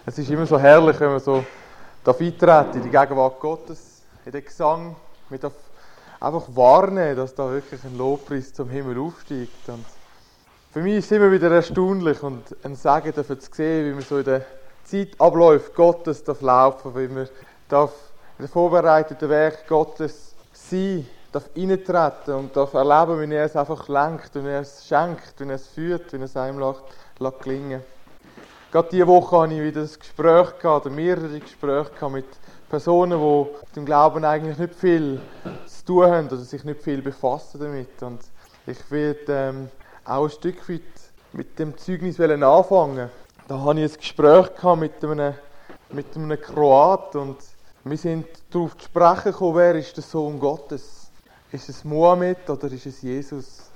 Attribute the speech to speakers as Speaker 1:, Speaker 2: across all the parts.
Speaker 1: Es ist immer so herrlich, wenn man so eintreten in die Gegenwart Gottes, in den Gesang. Man darf einfach wahrnehmen, dass da wirklich ein Lobpreis zum Himmel aufsteigt. Und für mich ist es immer wieder erstaunlich und ein Segen zu sehen, wie man so in den Zeitabläufen Gottes laufen, wie man darf in den vorbereiteten Werk Gottes sein, darf eintreten und darf erleben, wie er es einfach lenkt, wie er es schenkt, wie er es führt, wie er es einem lässt gelingen. Gerade diese Woche hatte ich wieder ein Gespräch gehabt, oder mehrere Gespräche gehabt mit Personen, die mit dem Glauben eigentlich nicht viel zu tun haben oder sich nicht viel befassen damit. Und ich werde auch ein Stück weit mit dem Zeugnis anfangen. Da hatte ich ein Gespräch gehabt mit einem Kroat und wir sind darauf zu sprechen gekommen, wer ist der Sohn Gottes? Ist es Mohammed oder ist es Jesus?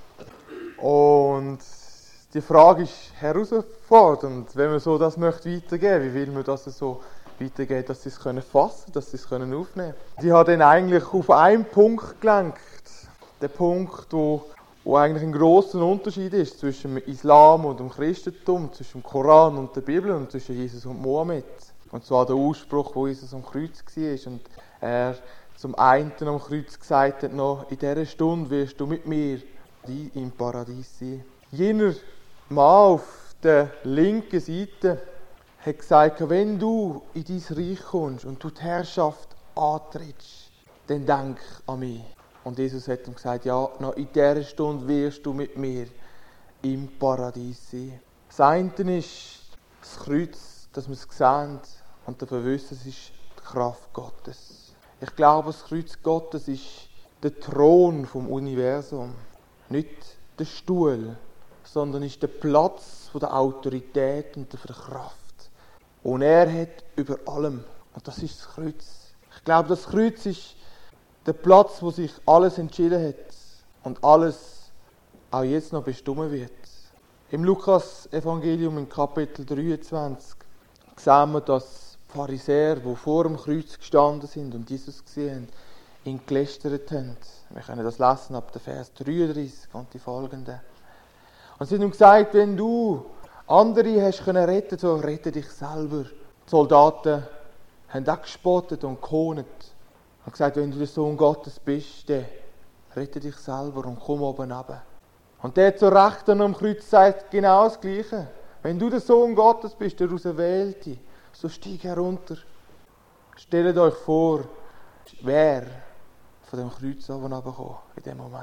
Speaker 1: Und die Frage ist herausfordernd, wenn man so das möchte weitergeben, wie will man das so weitergeben, dass sie es fassen können, dass sie es aufnehmen können. Die hat dann eigentlich auf einen Punkt gelenkt, der Punkt, wo eigentlich ein grosser Unterschied ist zwischen dem Islam und dem Christentum, zwischen dem Koran und der Bibel und zwischen Jesus und Mohammed. Und zwar der Ausspruch, wo Jesus am Kreuz war und er zum einen am Kreuz gesagt hat, noch in dieser Stunde wirst du mit mir im Paradies sein. Jener Mann auf der linken Seite hat gesagt, wenn du in dein Reich kommst und du die Herrschaft antrittst, dann denk an mich. Und Jesus hat ihm gesagt, ja, noch in dieser Stunde wirst du mit mir im Paradies sein. Das eine ist das Kreuz, dass wir es sehen und dafür wissen, es ist die Kraft Gottes. Ich glaube, das Kreuz Gottes ist der Thron vom Universum, nicht der Stuhl, sondern ist der Platz der Autorität und der Kraft. Und er hat über allem. Und das ist das Kreuz. Ich glaube, das Kreuz ist der Platz, wo sich alles entschieden hat und alles auch jetzt noch bestimmen wird. Im Lukas-Evangelium in Kapitel 23 sehen wir, dass Pharisäer, die vor dem Kreuz gestanden sind und Jesus gesehen haben, ihn gelästert haben. Wir können das lesen ab dem Vers 33 und die folgenden. Und sie haben ihm gesagt, wenn du andere hast retten können, so rette dich selber. Die Soldaten haben auch gespottet und gehohnt. Und gesagt, wenn du der Sohn Gottes bist, dann rette dich selber und komm oben runter. Und der zur Rechten am Kreuz sagt genau das Gleiche. Wenn du der Sohn Gottes bist, der Auserwählte, so steig herunter. Stellt euch vor, wer von dem Kreuz oben runtergekommen in dem Moment.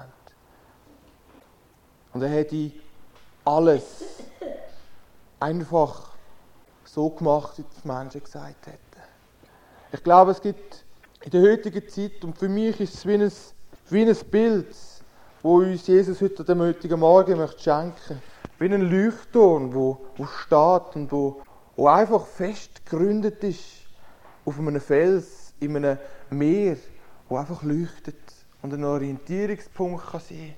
Speaker 1: Und er hätte alles einfach so gemacht, wie die Menschen gesagt hätten. Ich glaube, es gibt in der heutigen Zeit, und für mich ist es wie ein Bild, wo uns Jesus heute an dem heutigen Morgen möchte schenken. Wie ein Leuchtturm, wo steht und wo einfach fest gegründet ist auf einem Fels, in einem Meer, wo einfach leuchtet und ein Orientierungspunkt kann sein.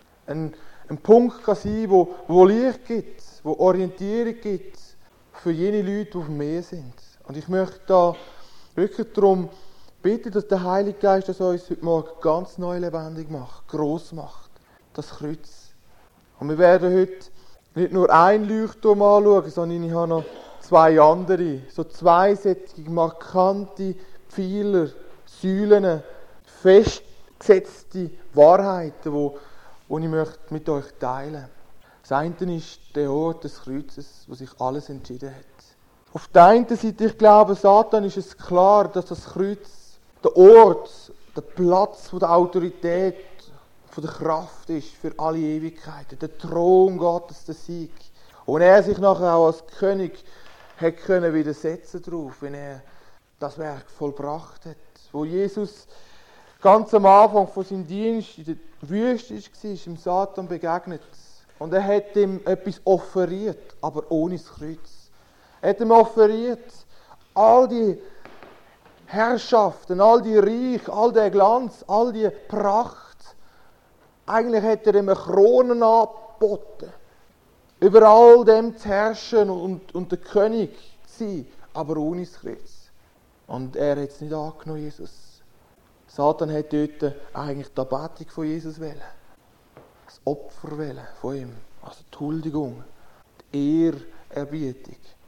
Speaker 1: Ein Punkt kann sein, wo Licht gibt, wo Orientierung gibt für jene Leute, die auf dem Meer sind. Und ich möchte da wirklich darum bitten, dass der Heilige Geist das uns heute Morgen ganz neu lebendig macht, gross macht. Das Kreuz. Und wir werden heute nicht nur ein Leuchtturm anschauen, sondern ich habe noch zwei andere. So zwei solche markante Pfeiler, Säulen, festgesetzte Wahrheiten, die ich mit euch teilen möchte. Das eine ist der Ort des Kreuzes, wo sich alles entschieden hat. Auf der einen Seite, ich glaube, Satan ist es klar, dass das Kreuz der Ort, der Platz der Autorität, von der Kraft ist für alle Ewigkeiten. Der Thron Gottes, der Sieg. Und er sich nachher auch als König hat können widersetzen darauf, wenn er das Werk vollbracht hat. Wo Jesus ganz am Anfang von seinem Dienst in der Wüste war, ist ihm Satan begegnet. Und er hat ihm etwas offeriert, aber ohne das Kreuz. Er hat ihm offeriert all die Herrschaften, all die Reich, all der Glanz, all die Pracht. Eigentlich hat er ihm eine Krone angeboten, über all dem zu herrschen und der König zu sein, aber ohne das Kreuz. Und er hat es nicht angenommen, Jesus. Satan hat dort eigentlich die Anbetung von Jesus wollen. Das Opfer wollen von ihm, also die Huldigung, die Ehrerbietung.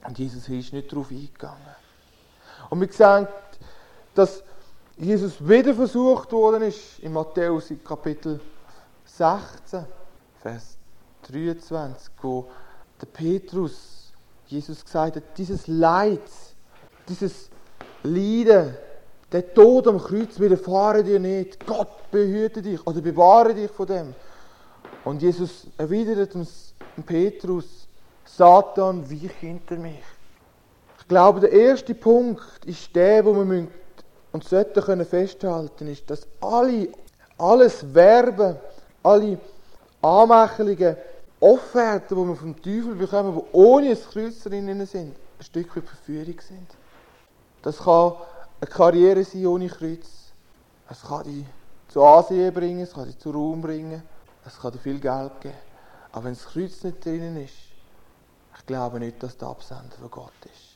Speaker 1: Und Jesus ist nicht darauf eingegangen. Und wir sehen, dass Jesus wieder versucht worden ist, in Matthäus Kapitel 16, Vers 23, wo der Petrus Jesus gesagt hat, dieses Leid, dieses Leiden, der Tod am Kreuz widerfahre dir nicht. Gott behüte dich oder bewahre dich von dem. Und Jesus erwidert uns Petrus, Satan, wich hinter mich. Ich glaube, der erste Punkt ist der, wo wir und sollten festhalten können, ist, dass alles Werben, alle Anmächelungen, Offerten, die wir vom Teufel bekommen, die ohne ein Kreuz drin sind, ein Stück weit Verführung sind. Das kann eine Karriere sein ohne Kreuz. Es kann dich zu Ansehen bringen, es kann dich zu Ruhm bringen, es kann dir viel Geld geben. Aber wenn das Kreuz nicht drinnen ist, ich glaube nicht, dass der Absender von Gott ist.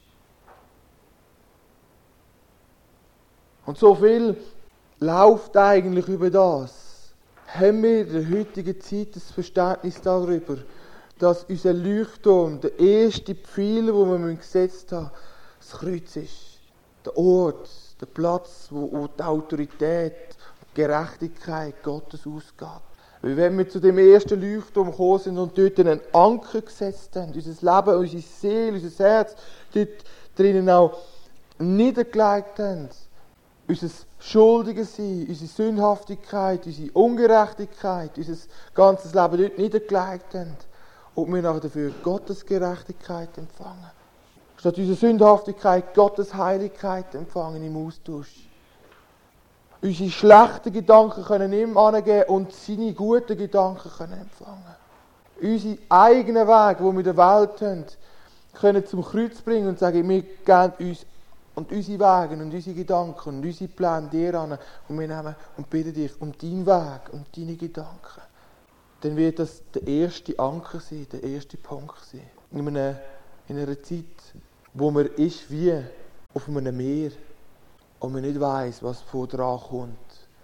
Speaker 1: Und so viel läuft eigentlich über das. Haben wir in der heutigen Zeit das Verständnis darüber, dass unser Leuchtturm, der erste Pfeiler, den wir gesetzt haben, das Kreuz ist. Der Ort, der Platz, wo die Autorität, die Gerechtigkeit Gottes ausgeht. Weil wenn wir zu dem ersten Leuchtturm gekommen sind und dort einen Anker gesetzt haben, unser Leben, unsere Seele, unser Herz, dort drinnen auch niedergelegt haben, unser Schuldiges sein, unsere Sündhaftigkeit, unsere Ungerechtigkeit, unser ganzes Leben dort niedergelegt haben und wir nachher dafür Gottes Gerechtigkeit empfangen. Statt unserer Sündhaftigkeit Gottes Heiligkeit empfangen im Austausch. Unsere schlechten Gedanken können ihm angeben und seine guten Gedanken können empfangen. Unsere eigenen Wege, die wir in der Welt haben, können zum Kreuz bringen und sagen, wir geben uns und unsere Wege und unsere Gedanken und unsere Pläne dir an und wir nehmen und bitten dich um deinen Weg und deine Gedanken. Dann wird das der erste Anker sein, der erste Punkt sein. In einer Zeit, wo man ist wie auf einem Meer und man nicht weiss, was vor dran kommt.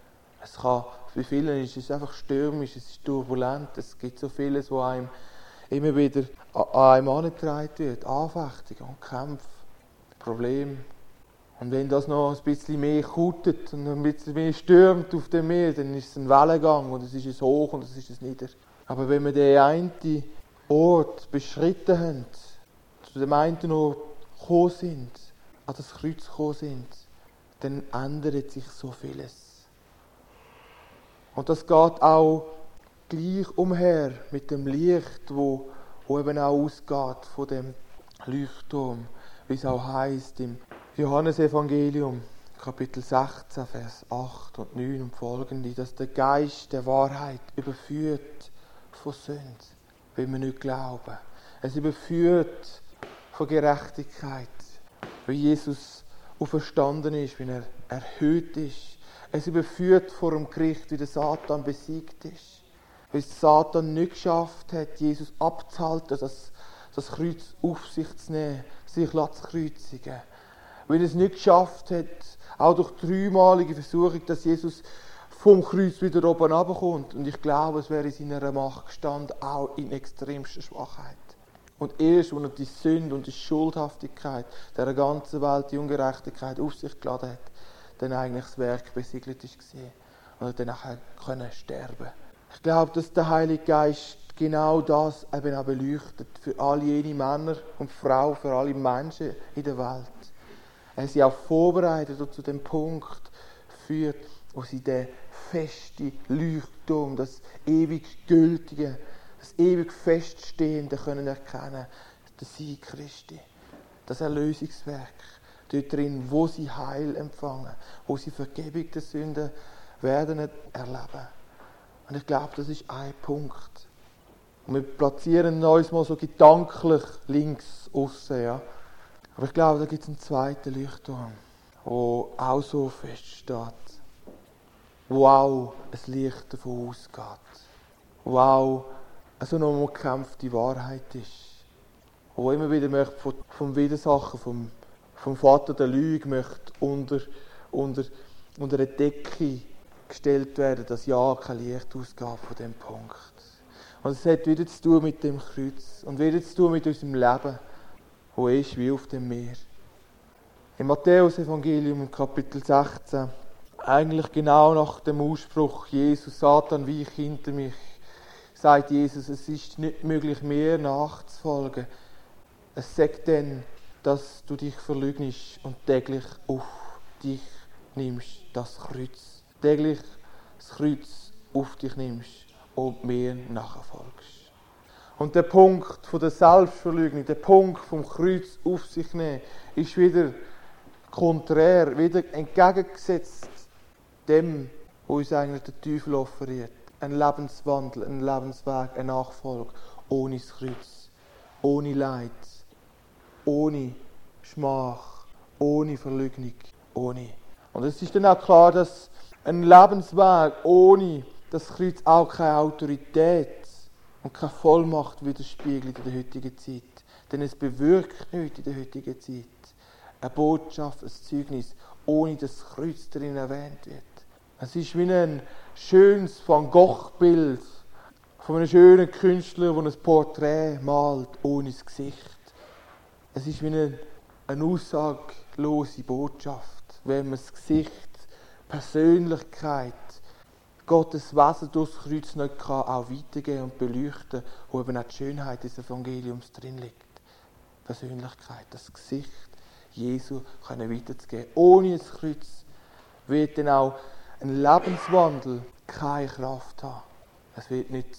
Speaker 1: Bei vielen ist es einfach stürmisch, es ist turbulent, es gibt so vieles, was einem immer wieder an einem herangetragen wird. Anfechtungen und Kämpfe, Probleme. Und wenn das noch ein bisschen mehr kutet und ein bisschen mehr stürmt auf dem Meer, dann ist es ein Wellengang und es ist es hoch und es ist es nieder. Aber wenn wir den einen Ort beschritten haben, zu dem einen Ort gekommen sind, an das Kreuz gekommen sind, dann ändert sich so vieles. Und das geht auch gleich umher mit dem Licht, wo eben auch ausgeht von dem Leuchtturm, wie es auch heisst im Johannesevangelium, Kapitel 16, Vers 8 und 9 und folgende, dass der Geist der Wahrheit überführt von Sünde, wenn wir nicht glauben. Es überführt von Gerechtigkeit, wie Jesus auferstanden ist, wie er erhöht ist. Es überführt vor dem Gericht, wie der Satan besiegt ist. Weil Satan nicht geschafft hat, Jesus abzuhalten, das Kreuz auf sich zu nehmen, sich zu kreuzigen. Weil er es nicht geschafft hat, auch durch 3-malige Versuchung, dass Jesus vom Kreuz wieder oben runterkommt. Und ich glaube, es wäre in seiner Macht gestanden, auch in extremster Schwachheit. Und erst, als er die Sünde und die Schuldhaftigkeit der ganzen Welt, die Ungerechtigkeit auf sich geladen hat, dann eigentlich das Werk besiegelt war. Und er dann nachher sterben konnte. Ich glaube, dass der Heilige Geist genau das eben auch beleuchtet für all jene Männer und Frauen, für alle Menschen in der Welt. Er sie auch vorbereitet und zu dem Punkt führt, wo sie den festen Leuchtturm, das ewig Gültige, das ewig Feststehende können erkennen, der Sieg Christi, das Erlösungswerk, dort drin, wo sie Heil empfangen, wo sie Vergebung der Sünden werden erleben. Und ich glaube, das ist ein Punkt. Und wir platzieren uns mal so gedanklich links aussen, ja. Aber ich glaube, da gibt es einen zweiten Leuchtturm, der auch so fest steht. Wo auch ein Licht davon ausgeht. Wo auch eine so eine umgekämpfte Wahrheit ist. Wo immer wieder möchte vom Widersacher, vom Vater der Lüge möchte unter eine Decke gestellt werden, dass ja kein Licht ausgeht von diesem Punkt. Und es hat wieder zu tun mit dem Kreuz und wieder zu tun mit unserem Leben, wo ist wie auf dem Meer. Im Matthäus-Evangelium im Kapitel 16, eigentlich genau nach dem Ausspruch, Jesus, Satan, weich hinter mich, sagt Jesus, es ist nicht möglich, mir nachzufolgen. Es sagt dann, dass du dich verleugnest und täglich auf dich nimmst, das Kreuz. Täglich das Kreuz auf dich nimmst und mir nachfolgst. Und der Punkt von der Selbstverleugnung, der Punkt vom Kreuz auf sich nehmen, ist wieder konträr, wieder entgegengesetzt dem, wo uns eigentlich der Teufel offeriert. Ein Lebenswandel, ein Lebensweg, eine Nachfolge ohne das Kreuz, ohne Leid, ohne Schmach, ohne Verleugnung, ohne. Und es ist dann auch klar, dass ein Lebensweg ohne das Kreuz auch keine Autorität und keine Vollmacht widerspiegelt in der heutigen Zeit. Denn es bewirkt nichts in der heutigen Zeit. Eine Botschaft, ein Zeugnis, ohne dass das Kreuz darin erwähnt wird. Es ist wie ein schönes Van Gogh-Bild von einem schönen Künstler, der ein Porträt malt, ohne das Gesicht. Es ist wie eine aussaglose Botschaft, wenn man das Gesicht, Persönlichkeit, Gottes Wesen durch das Kreuz nicht kann, auch weitergeben und beleuchten, wo eben auch die Schönheit des Evangeliums drin liegt. Persönlichkeit, das Gesicht Jesu können weiterzugeben. Ohne das Kreuz wird dann auch ein Lebenswandel keine Kraft haben. Es wird nicht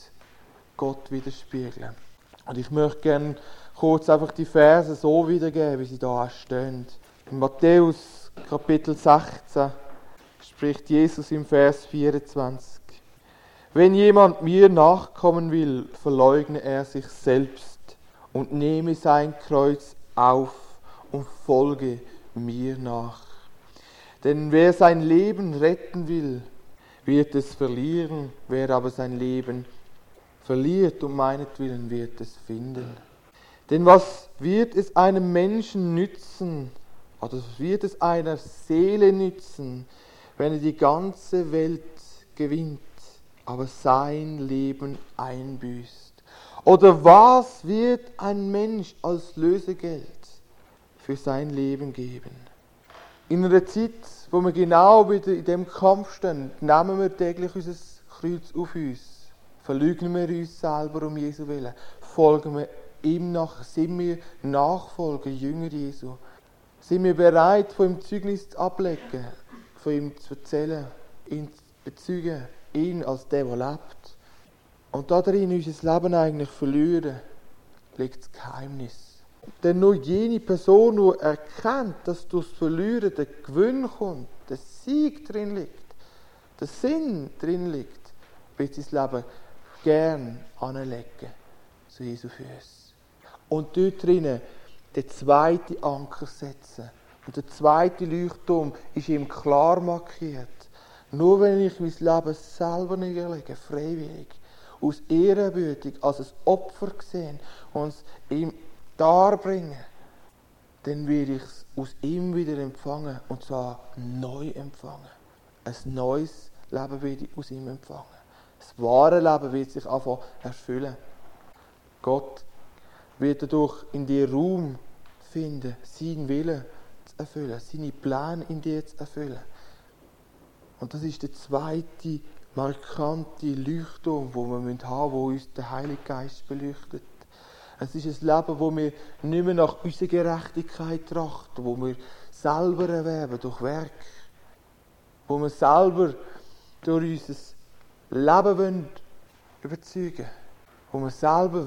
Speaker 1: Gott widerspiegeln. Und ich möchte gerne kurz einfach die Verse so wiedergeben, wie sie da stehen. In Matthäus Kapitel 16 spricht Jesus im Vers 24. Wenn jemand mir nachkommen will, verleugne er sich selbst und nehme sein Kreuz auf und folge mir nach. Denn wer sein Leben retten will, wird es verlieren. Wer aber sein Leben verliert um meinetwillen, wird es finden. Denn was wird es einem Menschen nützen, oder was wird es einer Seele nützen, wenn er die ganze Welt gewinnt, aber sein Leben einbüßt? Oder was wird ein Mensch als Lösegeld für sein Leben geben? In einer Zeit, wo wir genau wieder in dem Kampf stehen, nehmen wir täglich unser Kreuz auf uns, verleugnen wir uns selber um Jesu Willen, folgen wir ihm nach, sind wir Nachfolger, Jünger Jesu, sind wir bereit, von ihm Zeugnis ablegen, von ihm zu erzählen, ihn zu bezeugen, ihn als der lebt. Und darin unser Leben eigentlich verlieren, liegt das Geheimnis. Denn nur jene Person, die erkennt, dass durch das Verlieren der Gewinn kommt, der Sieg drin liegt, der Sinn drin liegt, wird sein Leben gern anlegen zu Jesu Füßen. Und dort drinnen den zweiten Anker setzen. Und der zweite Leuchtturm ist ihm klar markiert. Nur wenn ich mein Leben selber niederlege, freiwillig, aus Ehrerbietung, als ein Opfer gesehen und es ihm darbringen, dann werde ich es aus ihm wieder empfangen, und zwar neu empfangen. Ein neues Leben werde ich aus ihm empfangen. Das wahre Leben wird sich einfach erfüllen. Gott wird dadurch in dir Raum finden, seinen Willen zu erfüllen, seine Pläne in dir zu erfüllen. Und das ist der zweite markante Leuchtturm, den wir haben müssen, wo uns der Heilige Geist beleuchtet. Es ist ein Leben, wo wir nicht mehr nach unserer Gerechtigkeit trachten, wo wir selber erwerben durch Werk, wo wir selber durch unser Leben überzeugen, wo wir selber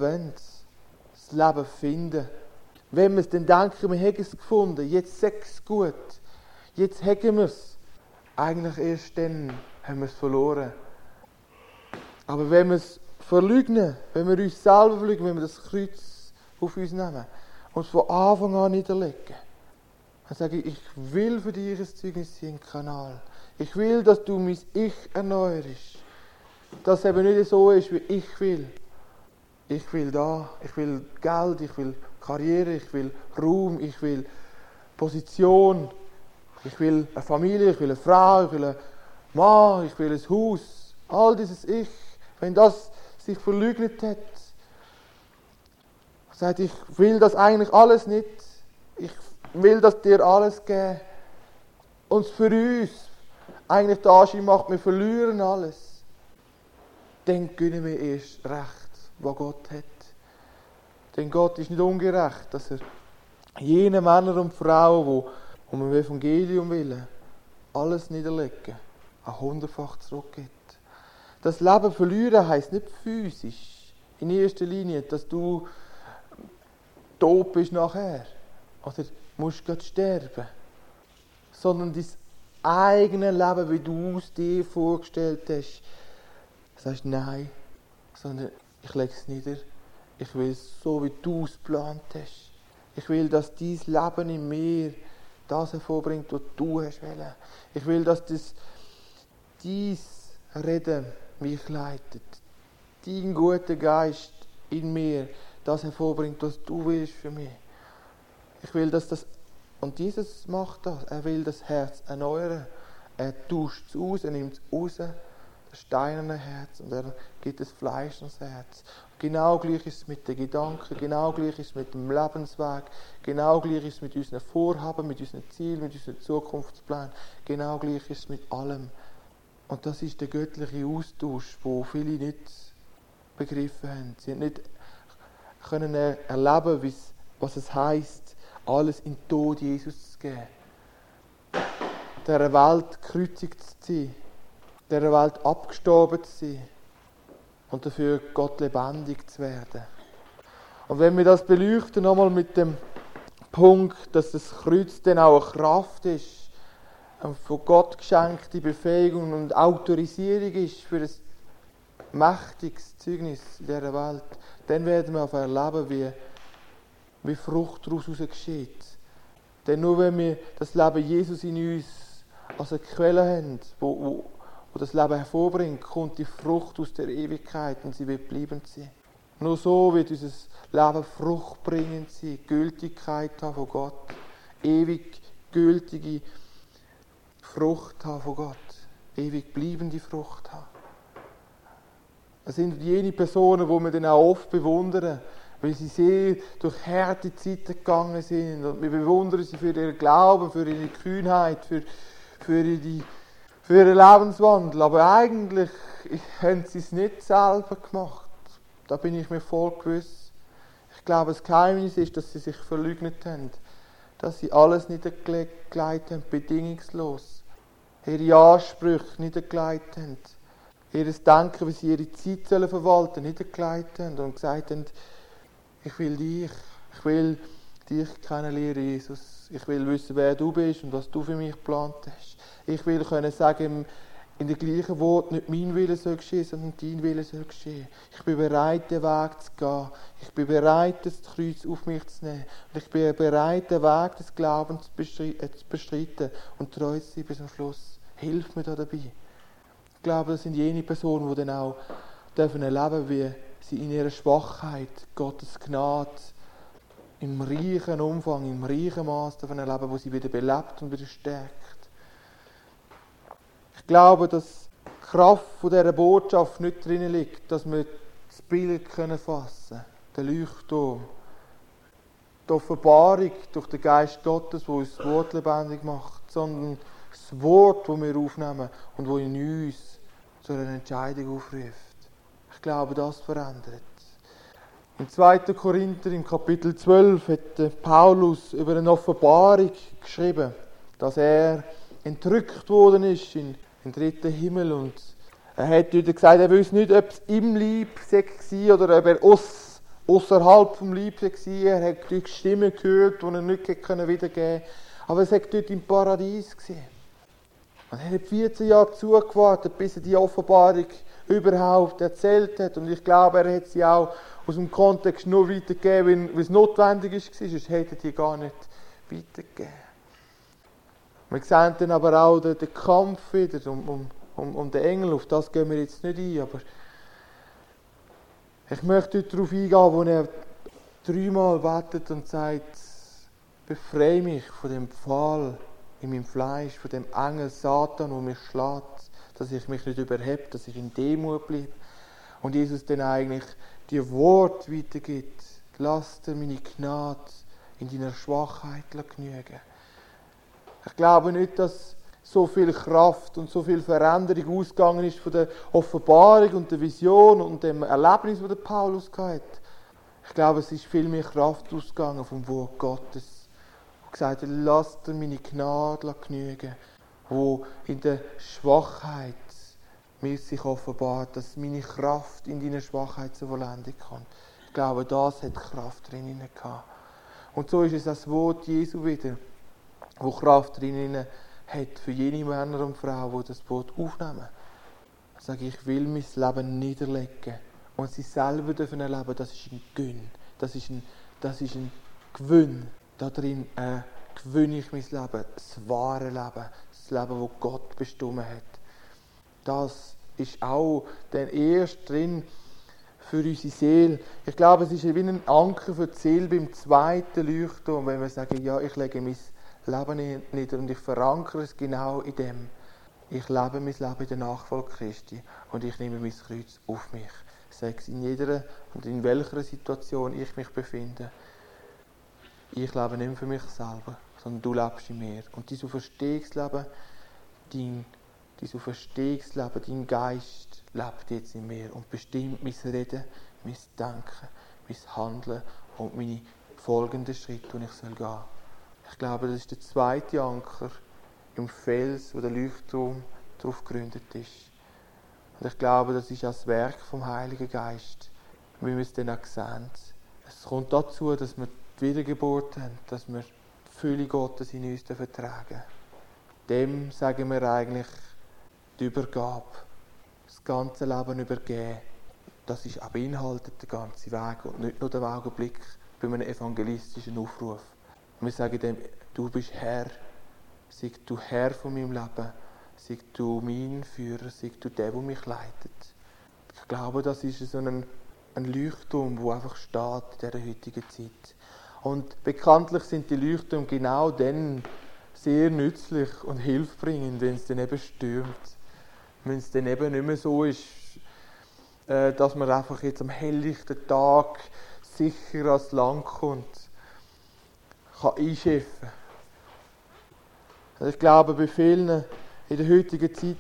Speaker 1: das Leben finden. Wenn wir es dann denken, wir hätten es gefunden, jetzt ist es gut, jetzt haben wir es. Eigentlich erst dann haben wir es verloren. Aber wenn wir es verleugnen, wenn wir uns selber verleugnen, wenn wir das Kreuz auf uns nehmen und es von Anfang an niederlegen, dann sage ich, ich will für dich ein Zeugnis sein, Kanal. Ich will, dass du mein Ich erneuerst. Dass es eben nicht so ist, wie ich will. Ich will Geld, ich will Karriere, ich will Ruhm, ich will Position, ich will eine Familie, ich will eine Frau, ich will einen Mann, ich will ein Haus. All dieses Ich, wenn das sich verleugnet hat, sagt, ich will das eigentlich alles nicht. Ich will das dir alles geben. Und für uns eigentlich der Anschein macht, wir verlieren alles. Dann gönnen wir erst recht, was Gott hat. Denn Gott ist nicht ungerecht, dass er jenen Männer und Frauen, die um ein Evangelium willen alles niederlegen, auch 100-fach zurückgibt. Das Leben verlieren heisst nicht physisch, in erster Linie, dass du tot bist nachher oder musst gerade sterben, sondern dein eigenes Leben, wie du es dir vorgestellt hast, sagst nein, sondern ich lege es nieder. Ich will es so, wie du es geplant hast. Ich will, dass dein Leben in mir das hervorbringt, was du hast wollen. Ich will, dass dein Reden mich leitet. Dein guter Geist in mir das hervorbringt, was du willst für mich. Ich will, dass das... Und Jesus macht das. Er will das Herz erneuern. Er tauscht es aus, er nimmt es raus, das steinerne Herz, und er gibt das Fleisch ins Herz. Genau gleich ist es mit den Gedanken, genau gleich ist es mit dem Lebensweg, genau gleich ist es mit unseren Vorhaben, mit unseren Zielen, mit unseren Zukunftsplänen, genau gleich ist es mit allem. Und das ist der göttliche Austausch, den viele nicht begriffen haben. Sie haben nicht können erleben, was es heisst, alles in den Tod Jesus zu geben. Dieser Welt gekreuzigt zu sein, dieser Welt abgestorben zu sein und dafür Gott lebendig zu werden. Und wenn wir das beleuchten, nochmal mit dem Punkt, dass das Kreuz dann auch eine Kraft ist, eine von Gott geschenkte Befähigung und Autorisierung ist für ein mächtiges Zeugnis in dieser Welt, dann werden wir auch erleben, wie Frucht daraus geschieht. Denn nur wenn wir das Leben Jesus in uns als eine Quelle haben, wo das Leben hervorbringt, kommt die Frucht aus der Ewigkeit und sie wird bleibend sein. Nur so wird unser Leben fruchtbringend sein, Gültigkeit haben von Gott, ewig gültige Frucht haben von Gott, ewig bleibende Frucht haben. Das sind jene Personen, die wir dann auch oft bewundern, weil sie sehr durch harte Zeiten gegangen sind. Und wir bewundern sie für ihren Glauben, für ihre Kühnheit, für ihren Lebenswandel. Aber eigentlich haben sie es nicht selber gemacht. Da bin ich mir voll gewiss. Ich glaube, das Geheimnis ist, dass sie sich verleugnet haben. Dass sie alles niedergelegt haben, bedingungslos. Ihre Ansprüche niedergelegt haben. Ihr Denken, wie sie ihre Zeit verwalten sollen, niedergelegt haben und gesagt haben, ich will dich kennenlernen, Jesus. Ich will wissen, wer du bist und was du für mich geplant hast. Ich will können sagen, in den gleichen Worten, nicht mein Wille soll geschehen, sondern dein Wille soll geschehen. Ich bin bereit, den Weg zu gehen. Ich bin bereit, das Kreuz auf mich zu nehmen. Und ich bin bereit, den Weg des Glaubens zu bestreiten und treu zu sein bis zum Schluss. Hilf mir da dabei. Ich glaube, das sind jene Personen, die dann auch erleben dürfen, wie sie in ihrer Schwachheit Gottes Gnade im reichen Umfang, im reichen Maß erleben, wo sie wieder belebt und wieder stärkt. Ich glaube, dass die Kraft dieser Botschaft nicht drin liegt, dass wir das Bild fassen können, den Leuchtturm, die Offenbarung durch den Geist Gottes, der uns das Wort lebendig macht, sondern das Wort, das wir aufnehmen und das in uns zu einer Entscheidung aufruft. Ich glaube, das verändert. Im 2. Korinther, im Kapitel 12, hat Paulus über eine Offenbarung geschrieben, dass er entrückt worden ist in den dritten Himmel. Und er hat dort gesagt, er wusste nicht, ob es im Leib war oder ob er außerhalb vom Leib war. Er hat dort Stimmen gehört, die er nicht wiedergeben konnte. Aber es war dort im Paradies. Und er hat 14 Jahre zugewartet, bis er die Offenbarung überhaupt erzählt hat. Und ich glaube, er hat sie auch aus dem Kontext nur weitergegeben, weil es notwendig war, sonst hätte er die gar nicht weitergegeben. Wir sehen dann aber auch den Kampf wieder um den Engel, auf das gehen wir jetzt nicht ein, aber ich möchte heute darauf eingehen, wo er 3-mal betet und sagt, befreie mich von dem Pfahl in meinem Fleisch, von dem Engel Satan, der mich schlägt, dass ich mich nicht überhebe, dass ich in Demut bleibe. Und Jesus dann eigentlich die Worte weitergibt, die
Speaker 2: lass dir meine Gnade in deiner Schwachheit genügen. Ich glaube nicht, dass so viel Kraft und so viel Veränderung ausgegangen ist von der Offenbarung und der Vision und dem Erlebnis, das der Paulus hatte. Ich glaube, es ist viel mehr Kraft ausgegangen vom Wort Gottes. Er gesagt hat, lass dir meine Gnade genügen, wo in der Schwachheit mir sich offenbart, dass meine Kraft in deiner Schwachheit zur Vollendung kommt. Ich glaube, das hat Kraft drin gehabt. Und so ist es das Wort Jesu wieder, wo Kraft drin hat für jene Männer und Frauen, die das Wort aufnehmen. Ich sage, ich will mein Leben niederlegen und sie selber dürfen erleben, das ist ein Gewinn. Das ist ein Gewinn. Darin gewinne ich mein Leben, das wahre Leben, das Leben, das Gott bestimmt hat. Das ist auch dann erst drin für unsere Seele. Ich glaube, es ist wie ein Anker für die Seele beim zweiten Leuchtturm, wenn wir sagen, ja, ich lege mein Leben nieder und ich verankere es genau in dem. Ich lebe mein Leben in der Nachfolge Christi und ich nehme mein Kreuz auf mich. Sei es in jeder und in welcher Situation ich mich befinde. Ich lebe nicht mehr für mich selber, sondern du lebst in mir. Und dieses Auferstehungsleben, dein Geist lebt jetzt in mir und bestimmt mein Reden, mein Denken, mein Handeln und meine folgenden Schritte, die ich gehen soll. Ich glaube, das ist der zweite Anker im Fels, wo der Leuchtturm darauf gegründet ist. Und ich glaube, das ist auch das Werk vom Heiligen Geist, wie wir es dann auch sehen. Es kommt dazu, dass wir die Wiedergeburt haben, dass wir die Fülle Gottes in uns vertragen. Dem sagen wir eigentlich die Übergabe, das ganze Leben übergeben. Das ist auch beinhaltet der ganze Weg und nicht nur der Augenblick bei einem evangelistischen Aufruf. Wir sagen dem, du bist Herr, sei du Herr von meinem Leben, sei du mein Führer, sei du der, der mich leitet. Ich glaube, das ist so ein Leuchtturm, der einfach steht in dieser heutigen Zeit. Und bekanntlich sind die Leuchttürme genau dann sehr nützlich und hilfbringend, wenn es dann eben stürmt. Wenn es dann eben nicht mehr so ist, dass man einfach jetzt am helllichten Tag sicher ans Land kommt, kann einschiffen. Also ich glaube, bei vielen in der heutigen Zeit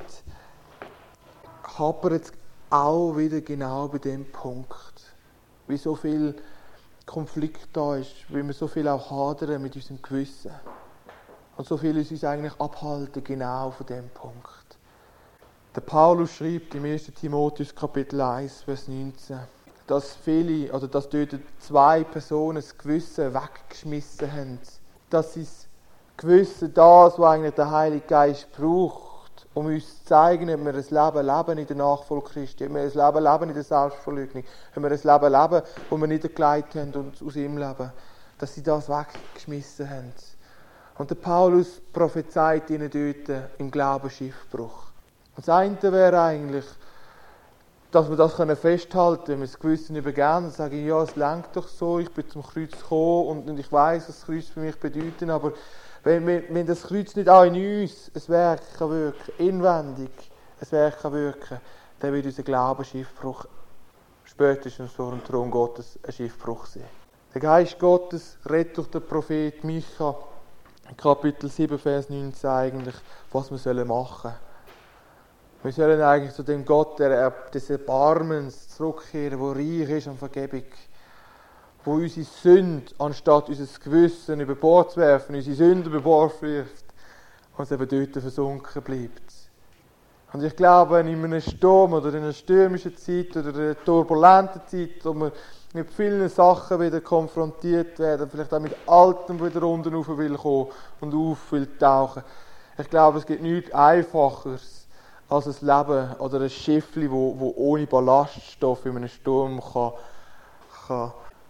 Speaker 2: hapert es auch wieder genau bei dem Punkt. Wie so viel Konflikt da ist, wie wir so viel auch hadern mit unserem Gewissen. Und so viel uns eigentlich abhalten, genau von dem Punkt. Der Paulus schreibt im 1. Timotheus Kapitel 1, Vers 19, dass dort zwei Personen das Gewissen weggeschmissen haben. Dass sie das Gewissen, das, was eigentlich der Heilige Geist braucht, um uns zu zeigen, ob wir ein Leben in der Nachfolge Christi, ob wir ein Leben in der Selbstverleugnung, ob wir ein Leben leben, wo wir niedergelegt haben und aus ihm leben, dass sie das weggeschmissen haben. Und der Paulus prophezeit ihnen dort im Glauben Schiffbruch. Und das eine wäre eigentlich, dass wir das festhalten können, wenn wir das Gewissen übergeben und sagen, ja, es lenkt doch so, ich bin zum Kreuz gekommen und ich weiss, was das Kreuz für mich bedeutet, aber wenn das Kreuz nicht auch in uns ein Werk kann wirken, inwendig ein Werk kann wirken, dann wird unser Glaube Schiffbruch spätestens vor dem Thron Gottes ein Schiffbruch sein. Der Geist Gottes redet durch den Prophet Micha in Kapitel 7, Vers 19 eigentlich, was wir machen sollen. Wir sollen eigentlich zu dem Gott des Erbarmens zurückkehren, der reich ist an Vergebung, wo unsere Sünde, anstatt unser Gewissen über Bord zu werfen, unsere Sünde über Bord wirft und es eben dort versunken bleibt. Und ich glaube, in einem Sturm oder in einer stürmischen Zeit oder in einer turbulenten Zeit, wo wir mit vielen Sachen wieder konfrontiert werden, vielleicht auch mit Altem wieder unten rauf will kommen und auf will tauchen. Ich glaube, es gibt nichts Einfacheres als ein Leben oder ein Schiffli, wo ohne Ballaststoff in einem Sturm kann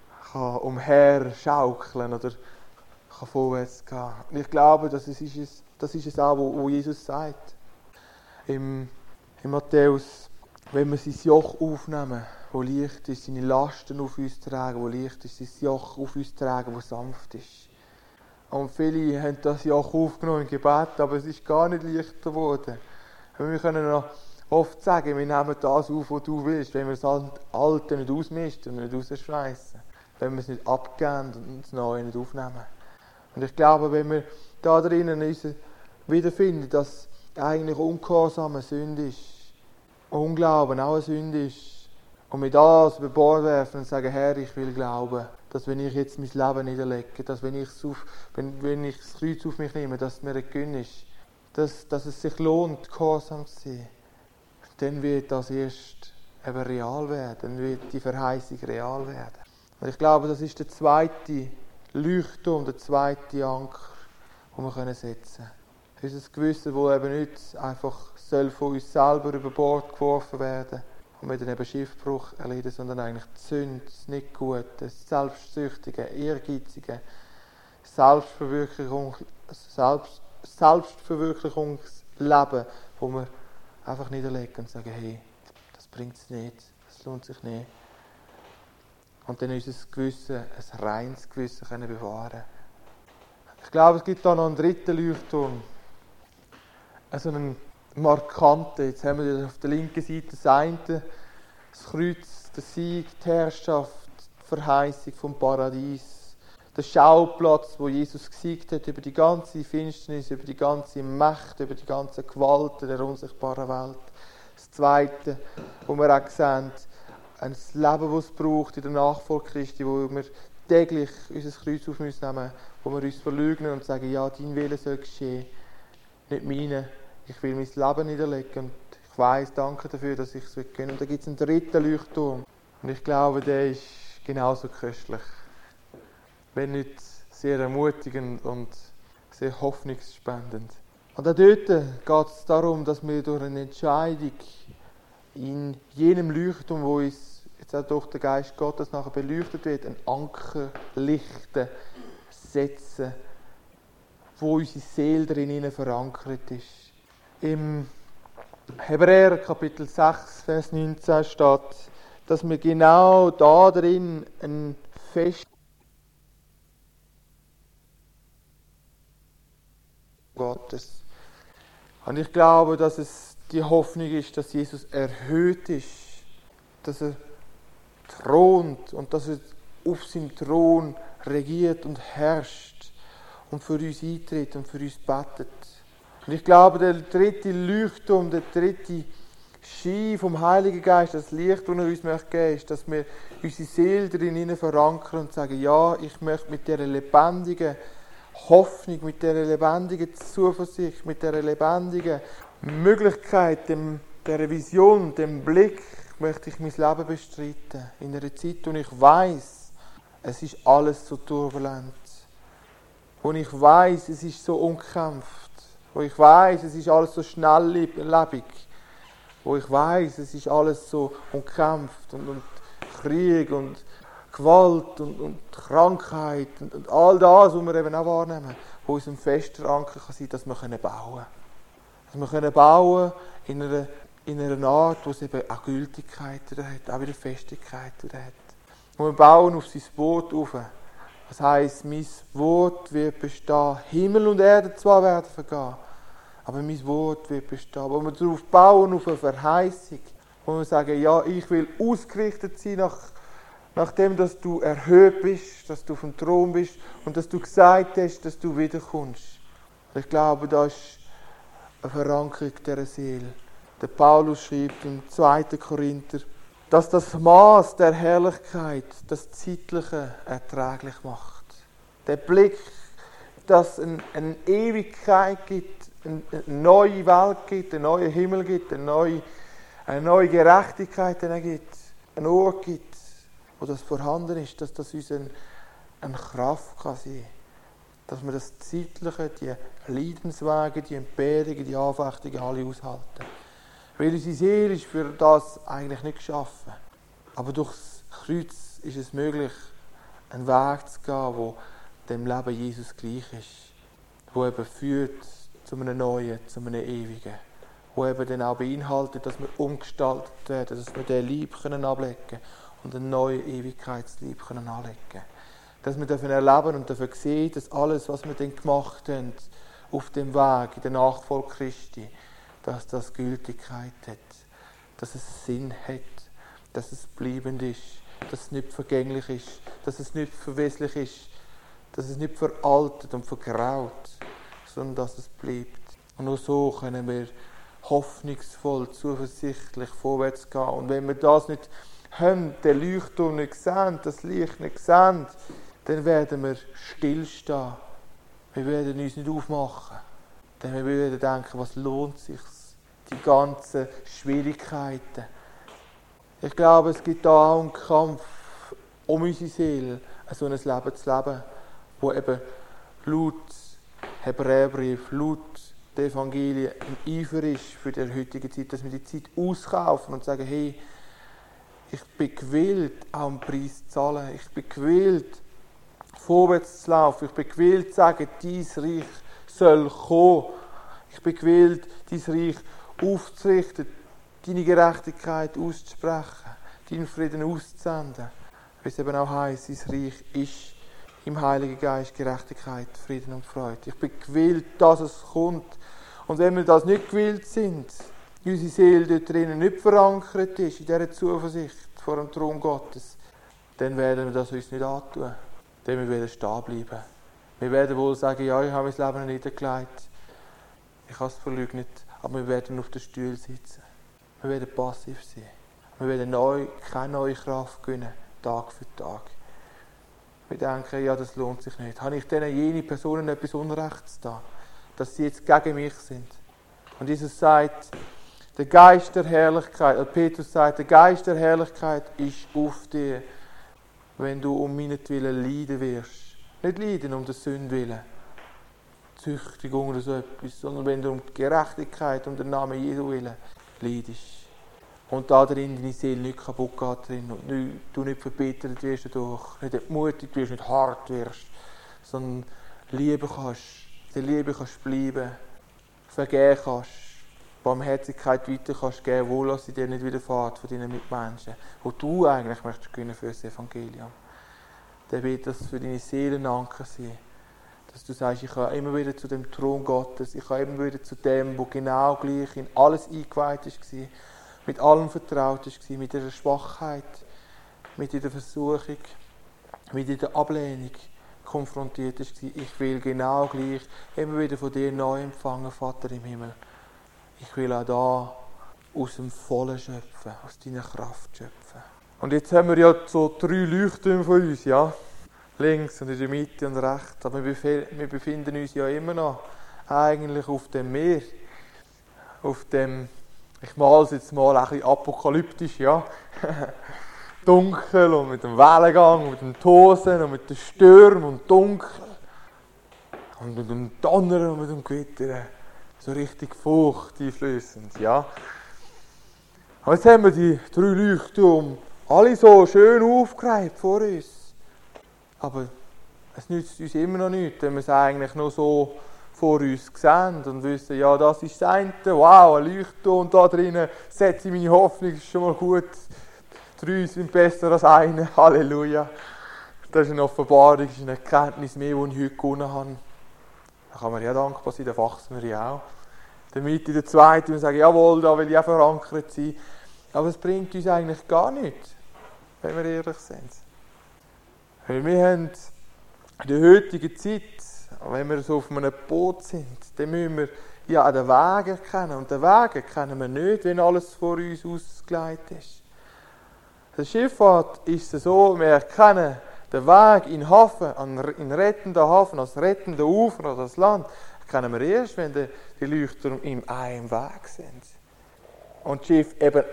Speaker 2: umher schaukeln oder kann vorwärts gehen. Und ich glaube, das ist es auch, wo Jesus sagt. In Matthäus, wenn wir sein Joch aufnehmen, wo leicht ist, seine Lasten auf uns tragen, wo leicht ist, sein Joch auf uns tragen, wo sanft ist. Und viele haben das Joch aufgenommen im Gebet, aber es ist gar nicht leichter geworden. Wir können noch oft sagen, wir nehmen das auf, was du willst, wenn wir das Alte nicht ausmisten und nicht rausschmeißen. wenn wir es nicht abgeben und das Neue nicht aufnehmen. Und ich glaube, wenn wir da drinnen uns wiederfinden, dass eigentlich Ungehorsam eine Sünde ist, Unglauben auch eine Sünde ist, und wir das über Bord werfen und sagen, Herr, ich will glauben, dass wenn ich jetzt mein Leben niederlege, dass wenn ich das Kreuz auf mich nehme, dass mir ein Gewinn ist, dass es sich lohnt, gehorsam zu sein, dann wird das erst eben real werden, dann wird die Verheißung real werden. Und ich glaube, das ist der zweite Leuchtturm, der zweite Anker, den wir setzen können. Unser Gewissen, das eben nicht einfach soll von uns selber über Bord geworfen werden und wir dann eben Schiffbruch erleiden, sondern eigentlich die Sünde, das Nicht-Gute, das Selbstsüchtige, Ehrgeizige, Selbstverwirklichungsleben, wo wir einfach niederlegen und sagen, hey, das bringt es nicht, das lohnt sich nicht. Und dann unser Gewissen, ein reines Gewissen können bewahren. Ich glaube, es gibt da noch einen dritten Leuchtturm. Also einen markanten. Jetzt haben wir auf der linken Seite das eine, das Kreuz, der Sieg, die Herrschaft, die Verheißung vom Paradies. Der Schauplatz, wo Jesus gesiegt hat über die ganze Finsternis, über die ganze Macht, über die ganze Gewalt der unsichtbaren Welt. Das zweite, wo wir auch sehen, ein Leben, das es braucht in der Nachfolge Christi, wo wir täglich unser Kreuz auf uns nehmen, wo wir uns verleugnen und sagen, ja, dein Wille soll geschehen, nicht meine. Ich will mein Leben niederlegen und ich weiss, danke dafür, dass ich es können. Und da gibt es einen dritten Leuchtturm. Und ich glaube, der ist genauso köstlich. Wenn nicht sehr ermutigend und sehr hoffnungsspendend. Und auch dort geht es darum, dass wir durch eine Entscheidung in jenem Leuchtturm, wo uns jetzt auch durch den Geist Gottes nachher beleuchtet wird, einen Anker lichten, setzen, wo unsere Seele darin verankert ist. Im Hebräer Kapitel 6, Vers 19 steht, dass wir genau da drin ein Fest Gottes. Und ich glaube, dass es die Hoffnung ist, dass Jesus erhöht ist, dass er thront und dass er auf seinem Thron regiert und herrscht und für uns eintritt und für uns betet. Und ich glaube, der dritte Leuchtturm, der dritte Schein vom Heiligen Geist, das Licht, das er uns geben möchte, ist, dass wir unsere Seele darin verankern und sagen, ja, ich möchte mit dieser lebendigen Hoffnung, mit dieser lebendigen Zuversicht, mit dieser lebendigen Möglichkeit, dieser Vision, dem Blick, möchte ich mein Leben bestreiten. In einer Zeit, wo ich weiss, es ist alles so turbulent. Wo ich weiss, es ist so umkämpft. Wo ich weiss, es ist alles so schnelllebig. Wo ich weiss, es ist alles so umkämpft und Krieg und Gewalt und Krankheit und all das, was wir eben auch wahrnehmen, wo uns ein fester Anker kann sein, dass wir bauen können. Dass wir bauen in einer Art, wo es eben auch Gültigkeit hat, auch wieder Festigkeit hat. Und wir bauen auf sein Wort auf. Das heisst, mein Wort wird bestehen. Himmel und Erde zwar werden vergehen, aber mein Wort wird bestehen. Wo wir darauf bauen, auf eine Verheißung, wo wir sagen, ja, ich will ausgerichtet sein nachdem, dass du erhöht bist, dass du auf dem Thron bist und dass du gesagt hast, dass du wiederkommst. Ich glaube, das ist eine Verankerung dieser Seele. Der Paulus schreibt im 2. Korinther, dass das Maß der Herrlichkeit das Zeitliche erträglich macht. Der Blick, dass es eine Ewigkeit gibt, eine neue Welt gibt, einen neuen Himmel gibt, eine neue Gerechtigkeit gibt, einen Ort gibt, wo das vorhanden ist, dass das uns eine Kraft kann sein. Dass wir das Zeitliche, die Leidenswege, die Entbehrungen, die Anfechtungen alle aushalten. Weil unsere Seele ist für das eigentlich nicht geschaffen. Aber durch das Kreuz ist es möglich, einen Weg zu gehen, wo dem Leben Jesus gleich ist. Wo eben führt zu einem Neuen, zu einem Ewigen. Wo eben dann auch beinhaltet, dass wir umgestaltet werden, dass wir den Leib ablegen können und einen neuen Ewigkeitsleib anlegen können. Dass wir dürfen erleben und dürfen sehen, dass alles, was wir dann gemacht haben, auf dem Weg, in der Nachfolge Christi, dass das Gültigkeit hat, dass es Sinn hat, dass es bleibend ist, dass es nicht vergänglich ist, dass es nicht verweslich ist, dass es nicht veraltet und vergraut, sondern dass es bleibt. Und nur so können wir hoffnungsvoll, zuversichtlich vorwärts gehen. Und wenn wir das nicht haben, den Leuchtturm nicht sehen, das Licht nicht sehen, dann werden wir stillstehen. Wir werden uns nicht aufmachen. Denn wir werden denken, was lohnt sich? Die ganzen Schwierigkeiten. Ich glaube, es gibt da auch einen Kampf um unsere Seele, so ein Leben zu leben, wo eben laut Hebräerbrief, laut der Evangelien ein Eifer ist für die heutige Zeit, dass wir die Zeit auskaufen und sagen, hey, ich bin gewillt, auch einen Preis zu zahlen. Ich bin gewillt, vorwärts zu laufen. Ich bin gewillt, zu sagen, dein Reich soll kommen. Ich bin gewillt, dein Reich aufzurichten, deine Gerechtigkeit auszusprechen, deinen Frieden auszusenden. Wie es eben auch heisst, dein Reich ist im Heiligen Geist Gerechtigkeit, Frieden und Freude. Ich bin gewillt, dass es kommt. Und wenn wir das nicht gewillt sind, unsere Seele dort drinnen nicht verankert ist, in dieser Zuversicht vor dem Thron Gottes, dann werden wir das uns nicht antun. Denn wir werden stehen bleiben. Wir werden wohl sagen, ja, ich habe mein Leben noch niedergelegt. Ich habe es verleugnet. Aber wir werden auf den Stuhl sitzen. Wir werden passiv sein. Wir werden keine neue Kraft gewinnen, Tag für Tag. Wir denken, ja, das lohnt sich nicht. Habe ich denen jene Personen etwas Unrechtes da, dass sie jetzt gegen mich sind? Und Jesus sagt, der Geist der Herrlichkeit, oder Petrus sagt, der Geist der Herrlichkeit ist auf dir, wenn du um meinetwillen leiden wirst. Nicht leiden um der Sünde willen, Züchtigung oder so etwas, sondern wenn du um die Gerechtigkeit, um den Namen Jesu willen leidest. Und da drin deine Seele nicht kaputt geht drin und du nicht verbittert wirst dadurch, nicht entmutigt wirst, nicht hart wirst, sondern Liebe kannst, der Liebe kannst bleiben, vergeben kannst, Barmherzigkeit weiter kannst geben, wohl dass sie dir nicht widerfährt von deinen Mitmenschen, wo du eigentlich möchtest gewinnen für das Evangelium. Dann wird das für deine Seele ein Anker sein, dass du sagst, ich kann immer wieder zu dem Thron Gottes, ich kann immer wieder zu dem, wo genau gleich in alles eingeweiht war, mit allem vertraut war, mit ihrer Schwachheit, mit ihrer Versuchung, mit ihrer Ablehnung konfrontiert war. Ich will genau gleich immer wieder von dir neu empfangen, Vater im Himmel. Ich will auch da aus dem Vollen schöpfen, aus deiner Kraft schöpfen. Und jetzt haben wir ja so 3 Leuchttürme von uns, ja? Links und in der Mitte und rechts. Aber wir befinden uns ja immer noch eigentlich auf dem Meer. Auf dem, ich male es jetzt mal ein bisschen apokalyptisch, ja? Dunkel und mit dem Wellengang, mit dem Tosen und mit den Stürmen und dunkel. Und mit dem Donner und mit dem Gewitter. So richtig furchteinflößend, ja? Aber jetzt haben wir die 3 Leuchttürme alle so schön aufgereiht vor uns. Aber es nützt uns immer noch nichts, wenn wir es eigentlich noch so vor uns sehen und wissen, ja, das ist das eine, wow, ein Leuchtturm, und da drinnen setze ich meine Hoffnung, ist schon mal gut. 3 sind besser als eine, Halleluja. Das ist eine Offenbarung, das ist eine Erkenntnis mehr, die ich heute gewonnen habe. Da kann man ja dankbar sein, da wachsen wir ja auch. Damit in der zweiten und sagen, jawohl, da will ich auch verankert sein. Aber es bringt uns eigentlich gar nichts, wenn wir ehrlich sind. Weil wir haben in der heutigen Zeit, wenn wir so auf einem Boot sind, dann müssen wir ja den Weg erkennen. Und den Weg erkennen wir nicht, wenn alles vor uns ausgelegt ist. In der Schifffahrt ist es so, wir erkennen den Weg in Hafen, in rettenden Hafen, als rettenden Ufer oder das Land, erkennen wir erst, wenn die Leuchter im einen Weg sind. Und das Schiff eben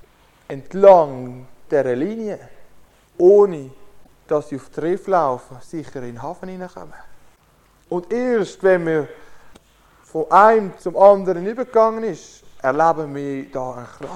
Speaker 2: entlang dieser Linie, ohne dass sie auf die Riff laufen, sicher in den Hafen hineinkommen. Und erst wenn wir von einem zum anderen übergegangen ist, erleben wir da eine Kraft.